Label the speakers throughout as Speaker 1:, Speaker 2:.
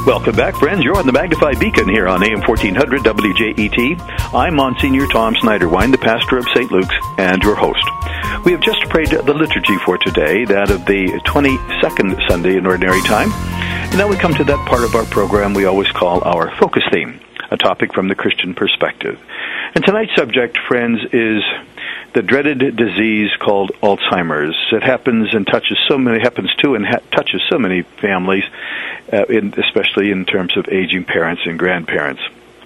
Speaker 1: Welcome back, friends. You're on the Magnified Beacon here on AM 1400 WJET. I'm Monsignor Tom Snyderwine, the pastor of St. Luke's, and your host. We have just prayed the liturgy for today, that of the 22nd Sunday in Ordinary Time. And now we come to that part of our program we always call our focus theme, a topic from the Christian perspective. And tonight's subject, friends, is the dreaded disease called Alzheimer's. It happens to and touches so many families, especially in terms of aging parents and grandparents.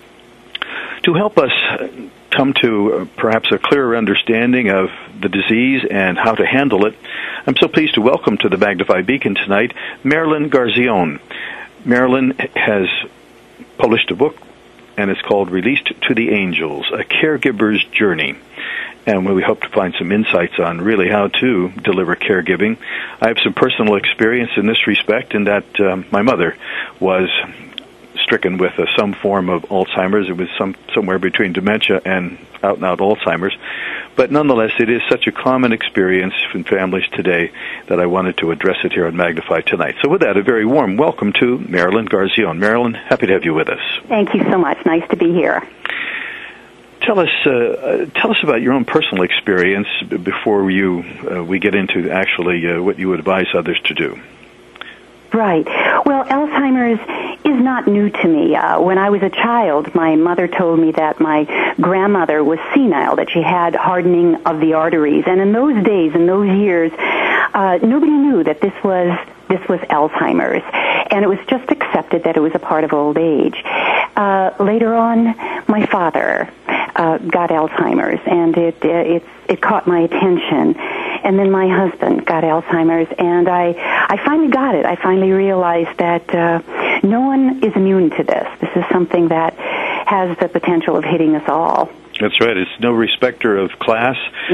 Speaker 1: To help us come to perhaps a clearer understanding of the disease and how to handle it, I'm so pleased to welcome to the Magnified Beacon tonight Marilyn Garzione. Marilyn has published a book, and it's called Released to the Angels, A Caregiver's Journey. And we hope to find some insights on really how to deliver caregiving. I have some personal experience in this respect, in that my mother was stricken with some form of Alzheimer's. It was somewhere between dementia and out-and-out Alzheimer's. But nonetheless, it is such a common experience in families today that I wanted to address it here on Magnify tonight. So with that, a very warm welcome to Marilyn Garzione. Marilyn, happy to have you with us.
Speaker 2: Thank you so much. Nice to be here.
Speaker 1: Tell us about your own personal experience before we get into actually what you would advise others to do.
Speaker 2: Right. Well, Alzheimer's is not new to me. When I was a child, my mother told me that my grandmother was senile, that she had hardening of the arteries. And in those days, in those years, nobody knew that this was Alzheimer's. And it was just accepted that it was a part of old age. Later on, my father got Alzheimer's, and it caught my attention. And then my husband got Alzheimer's, and I finally got it. I finally realized that no one is immune to this. This is something that has the potential of hitting us all.
Speaker 1: That's right. It's no respecter of class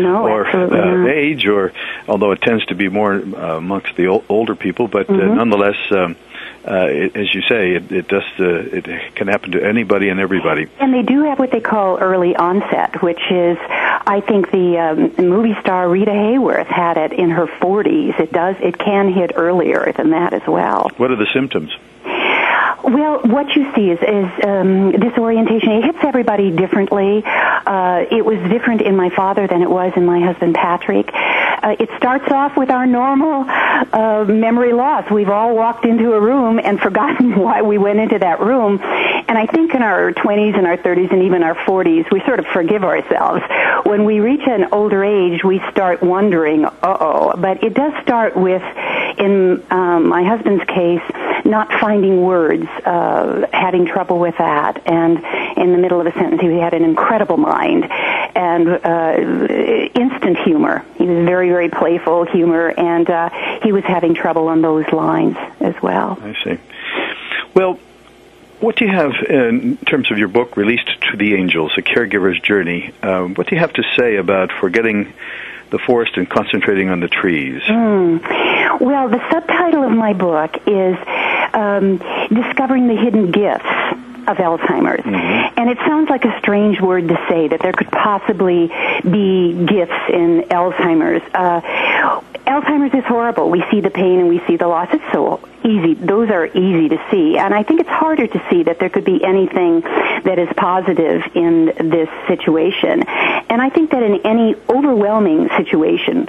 Speaker 2: or
Speaker 1: age, or although it tends to be more amongst the older people, but nonetheless, as you say, it can happen to anybody and everybody.
Speaker 2: And they do have what they call early onset, which is, I think the movie star Rita Hayworth had it in her 40s. It can hit earlier than that as well.
Speaker 1: What are the symptoms?
Speaker 2: Well, what you see is disorientation. It hits everybody differently. It was different in my father than it was in my husband, Patrick. It starts off with our normal memory loss. We've all walked into a room and forgotten why we went into that room. And I think in our 20s and our 30s and even our 40s, we sort of forgive ourselves. When we reach an older age, we start wondering, But it does start with, in my husband's case, not finding words, having trouble with that. And in the middle of a sentence, he had an incredible mind and instant humor. He was very, very playful humor, and he was having trouble on those lines as well.
Speaker 1: I see. Well, what do you have in terms of your book, Released to the Angels, A Caregiver's Journey? What do you have to say about forgetting the forest and concentrating on the trees?
Speaker 2: Well, the subtitle of my book is Discovering the Hidden Gifts of Alzheimer's. And it sounds like a strange word to say, that there could possibly be gifts in Alzheimer's. Alzheimer's is horrible. We see the pain and we see the loss. It's so easy. Those are easy to see. And I think it's harder to see that there could be anything that is positive in this situation. And I think that in any overwhelming situation,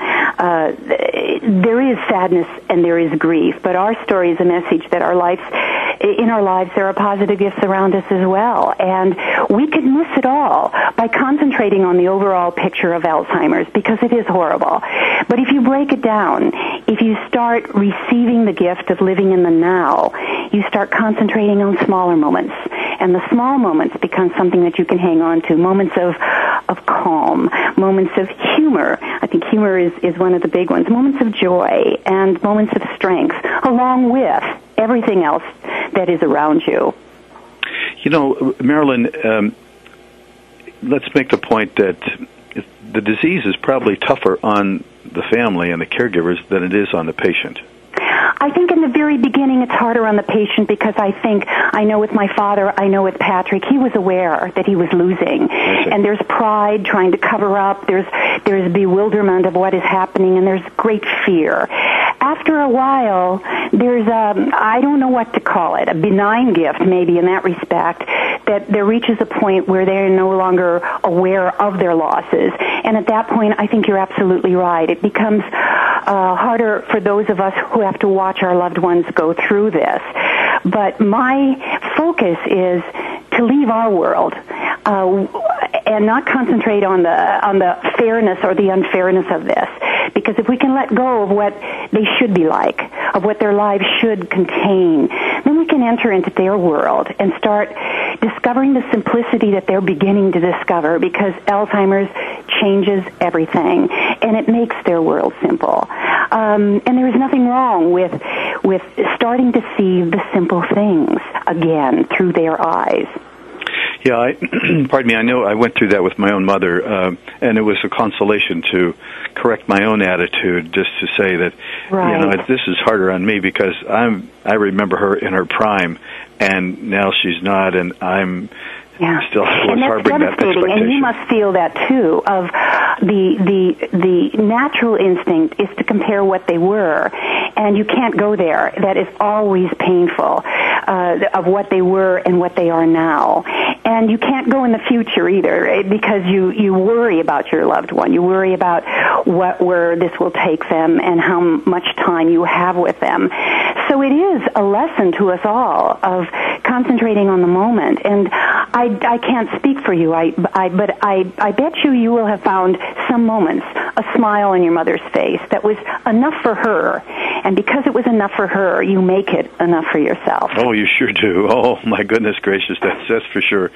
Speaker 2: there is sadness and there is grief. But our story is a message that in our lives there are positive gifts around us as well. And we could miss it all by concentrating on the overall picture of Alzheimer's, because it is horrible. But if you break it down, if you start receiving the gift of living in the now, you start concentrating on smaller moments. And the small moments become something that you can hang on to, moments of calm, moments of humor. I think humor is one of the big ones, moments of joy and moments of strength, along with everything else that is around you.
Speaker 1: You know, Marilyn, let's make the point that the disease is probably tougher on the family and the caregivers than it is on the patient.
Speaker 2: I think in the very beginning it's harder on the patient, because I know with my father, I know with Patrick, he was aware that he was losing. And there's pride trying to cover up, there's bewilderment of what is happening, and there's great fear. after a while, there's I don't know what to call it, a benign gift maybe in that respect, that there reaches a point where they're no longer aware of their losses. And at that point, I think you're absolutely right. It becomes harder for those of us who have to watch our loved ones go through this. But my focus is to leave our world and not concentrate on the fairness or the unfairness of this. Because if we can let go of what they should be like, of what their lives should contain, then we can enter into their world and start discovering the simplicity that they're beginning to discover, because Alzheimer's changes everything, and it makes their world simple. And there is nothing wrong with starting to see the simple things again through their eyes.
Speaker 1: Yeah, pardon me, I know I went through that with my own mother, and it was a consolation to correct my own attitude, just to say that,
Speaker 2: right.
Speaker 1: This is harder on me because I remember her in her prime, and now she's not, and I'm still harboring that expectation.
Speaker 2: And you must feel that too, of the natural instinct is to compare what they were, and you can't go there. That is always painful, of what they were and what they are now. And you can't go in the future either, right? Because you worry about your loved one. You worry about where this will take them and how much time you have with them. So it is a lesson to us all of concentrating on the moment. And I can't speak for you, but I bet you will have found some moments, a smile on your mother's face that was enough for her. And because it was enough for her, you make it enough for yourself.
Speaker 1: Oh, you sure do. Oh, my goodness gracious, that's for sure.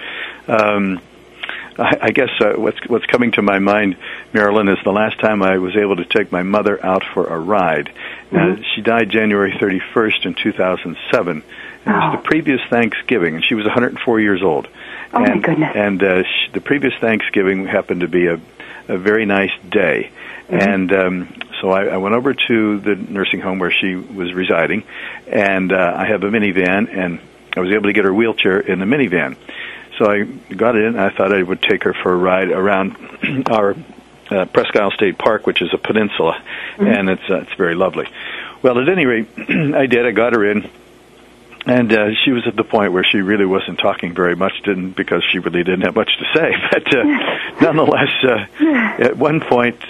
Speaker 1: I guess what's coming to my mind, Marilyn, is the last time I was able to take my mother out for a ride.
Speaker 2: Mm-hmm.
Speaker 1: She died January 31st in 2007. It was the previous Thanksgiving, and she was 104 years old.
Speaker 2: Oh, my goodness.
Speaker 1: And the previous Thanksgiving happened to be a very nice day. Mm-hmm. And so I went over to the nursing home where she was residing, and I have a minivan, and I was able to get her wheelchair in the minivan. So I got it in, and I thought I would take her for a ride around our Presque Isle State Park, which is a peninsula, mm-hmm. and it's very lovely. Well, at any rate, I did. I got her in, and she was at the point where she really wasn't talking very much, because she really didn't have much to say. But nonetheless, at one point,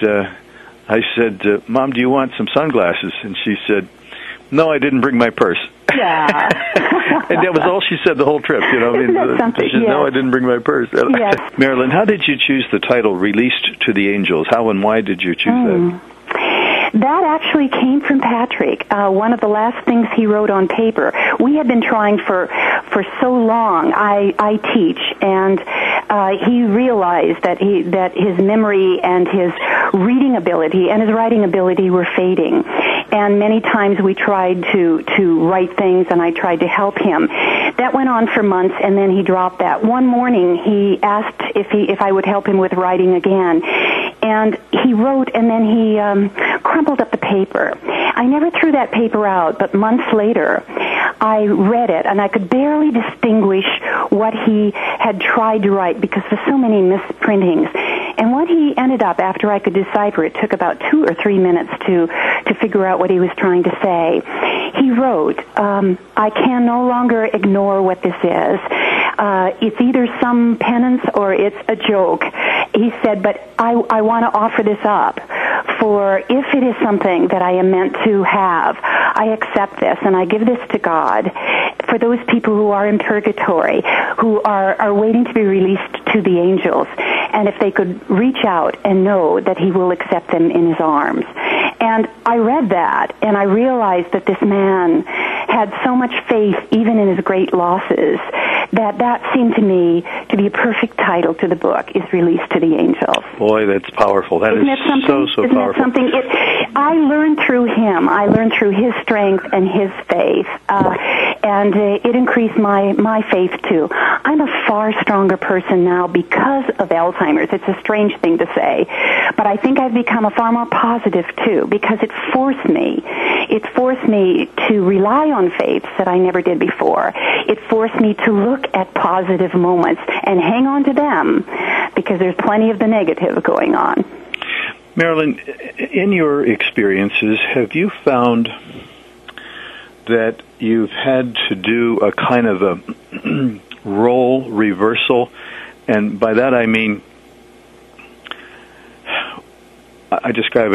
Speaker 1: I said, "Mom, do you want some sunglasses?" And she said, "No, I didn't bring my purse."
Speaker 2: Yeah.
Speaker 1: And that was all she said the whole trip.
Speaker 2: Isn't that something?
Speaker 1: She said,
Speaker 2: yes.
Speaker 1: "No, I didn't bring my purse."
Speaker 2: Yes.
Speaker 1: Marilyn, how did you choose the title "Released to the Angels"? How and why did you choose that?
Speaker 2: That actually came from Patrick. One of the last things he wrote on paper. We had been trying for so long. I teach, and he realized that his memory and his reading ability and his writing ability were fading. And many times we tried to write things, and I tried to help him. That went on for months, and then he dropped that. One morning, he asked if I would help him with writing again. And he wrote, and then he crumpled up the paper. I never threw that paper out, but months later, I read it, and I could barely distinguish what he had tried to write because of so many misprintings. And what he ended up, after I could decipher it, took about 2 or 3 minutes to figure out what he was trying to say. He wrote, "I can no longer ignore what this is. It's either some penance or it's a joke." He said, "But I want to offer this up, for if it is something that I am meant to have, I accept this and I give this to God for those people who are in purgatory, who are waiting to be released to the angels, and if they could reach out and know that He will accept them in His arms." And I read that, and I realized that this man had so much faith, even in his great losses, that seemed to me to be a perfect title to the book, is Released to the Angels.
Speaker 1: Boy, that's powerful. Isn't that so
Speaker 2: Isn't
Speaker 1: powerful.
Speaker 2: That something? I learned through him. I learned through his strength and his faith, and it increased my faith too. I'm a far stronger person now because of Alzheimer's. It's a strange thing to say, but I think I've become a far more positive too, because it forced me. It forced me to rely on faiths that I never did before. It forced me to look at positive moments and hang on to them, because there's plenty of the negative going on.
Speaker 1: Marilyn, in your experiences, have you found that you've had to do a kind of a role reversal? And by that I mean, I describe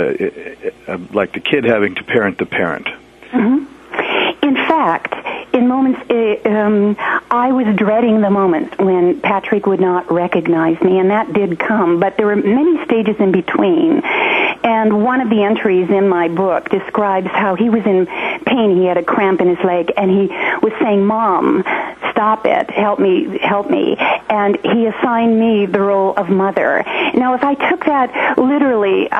Speaker 1: it like the kid having to parent the parent.
Speaker 2: Mm-hmm. In fact, in moments, I was dreading the moment when Patrick would not recognize me, and that did come, but there were many stages in between. And one of the entries in my book describes how he was in pain. He had a cramp in his leg, and he was saying, "Mom, stop it, help me, help me." And he assigned me the role of mother. Now, if I took that literally,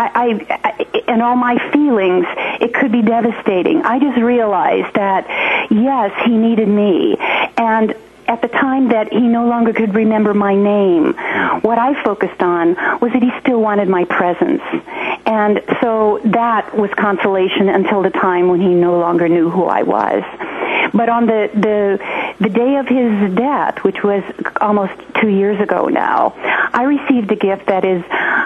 Speaker 2: and all my feelings, it could be devastating. I just realized that, yes, he needed me. And at the time that he no longer could remember my name, what I focused on was that he still wanted my presence. And so that was consolation until the time when he no longer knew who I was. But on the day of his death, which was almost 2 years ago now, I received a gift that is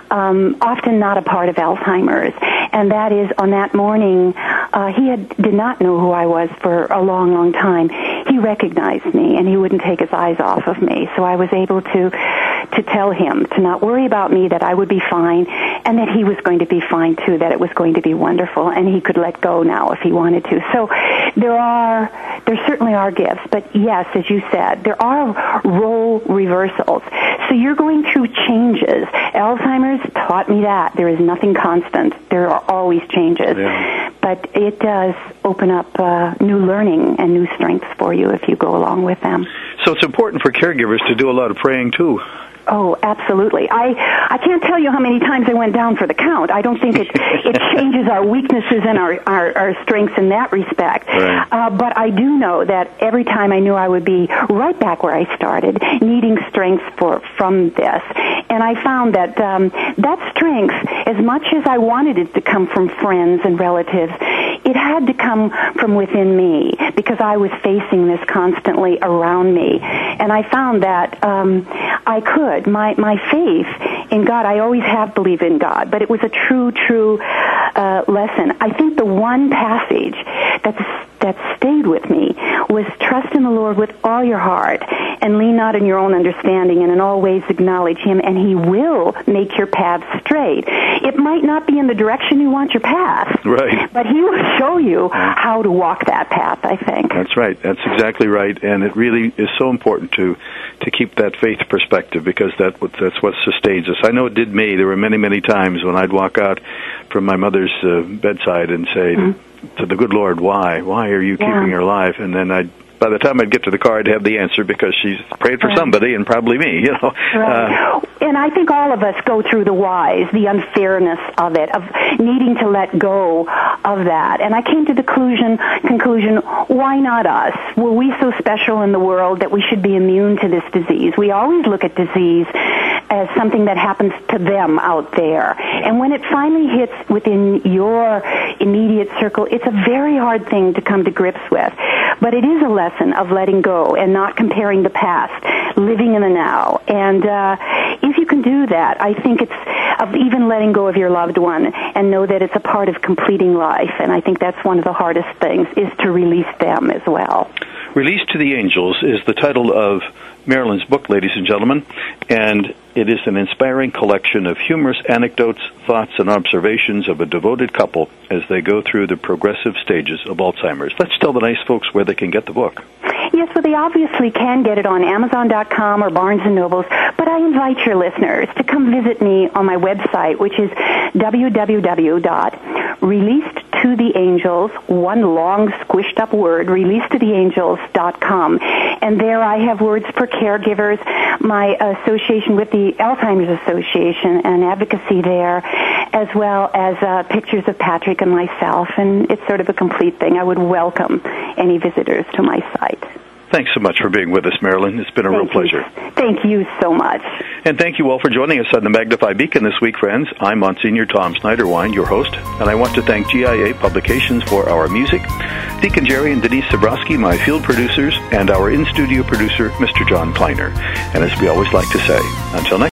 Speaker 2: often not a part of Alzheimer's, and that is on that morning, he did not know who I was for a long, long time. He recognized me, and he wouldn't take his eyes off of me, so I was able to tell him to not worry about me, that I would be fine, and that he was going to be fine too, that it was going to be wonderful, and he could let go now if he wanted to. So there certainly are gifts, but yes, as you said, there are role reversals. So you're going through changes. Alzheimer's taught me that. There is nothing constant. There are always changes. Yeah. But it does open up new learning and new strengths for you if you go along with them.
Speaker 1: So it's important for caregivers to do a lot of praying, too.
Speaker 2: Oh, absolutely. I can't tell you how many times I went down for the count. I don't think it changes our weaknesses and our strengths in that respect.
Speaker 1: Right.
Speaker 2: But I do know that every time I knew I would be right back where I started, needing strength from this. And I found that that strength, as much as I wanted it to come from friends and relatives, it had to come from within me because I was facing this constantly around me. And I found that I could. My faith in God, I always have believed in God, but it was a true lesson. I think the one passage that stayed with me was trust in the Lord with all your heart and lean not on your own understanding, and in all ways acknowledge Him, and He will make your path straight. It might not be in the direction you want your path,
Speaker 1: right,
Speaker 2: but He will show you how to walk that path, I think.
Speaker 1: That's right. That's exactly right, and it really is so important to keep that faith perspective, because that's what sustains us. I know it did me. There were many, many times when I'd walk out from my mother's bedside and say to the good Lord, why are you keeping her alive? And then by the time I'd get to the car, I'd have the answer, because she's prayed for somebody, and probably me, you know.
Speaker 2: Right. And I think all of us go through the whys, the unfairness of it, of needing to let go of that. And I came to the conclusion, why not us? Were we so special in the world that we should be immune to this disease? We always look at disease as something that happens to them out there. And when it finally hits within your immediate circle, it's a very hard thing to come to grips with. But it is a lesson of letting go and not comparing the past, living in the now. And if you can do that, I think it's of even letting go of your loved one and know that it's a part of completing life. And I think that's one of the hardest things, is to release them as well.
Speaker 1: Release to the Angels is the title of Marilyn's book, ladies and gentlemen, and it is an inspiring collection of humorous anecdotes, thoughts, and observations of a devoted couple as they go through the progressive stages of Alzheimer's. Let's tell the nice folks where they can get the book.
Speaker 2: Yes, well, they obviously can get it on Amazon.com or Barnes & Nobles, but I invite your listeners to come visit me on my website, which is www.releasedtotheangels, one long squished up word, releasetotheangels.com. And there I have words for caregivers, my association with the Alzheimer's Association and advocacy there, as well as pictures of Patrick and myself, and it's sort of a complete thing. I would welcome any visitors to my site.
Speaker 1: Thanks so much for being with us, Marilyn. It's been a real pleasure.
Speaker 2: Thank you so much.
Speaker 1: And thank you all for joining us on the Magnify Beacon this week, friends. I'm Monsignor Tom Schneiderwine, your host, and I want to thank GIA Publications for our music, Deacon Jerry and Denise Zabrowski, my field producers, and our in-studio producer, Mr. John Kleiner. And as we always like to say, until next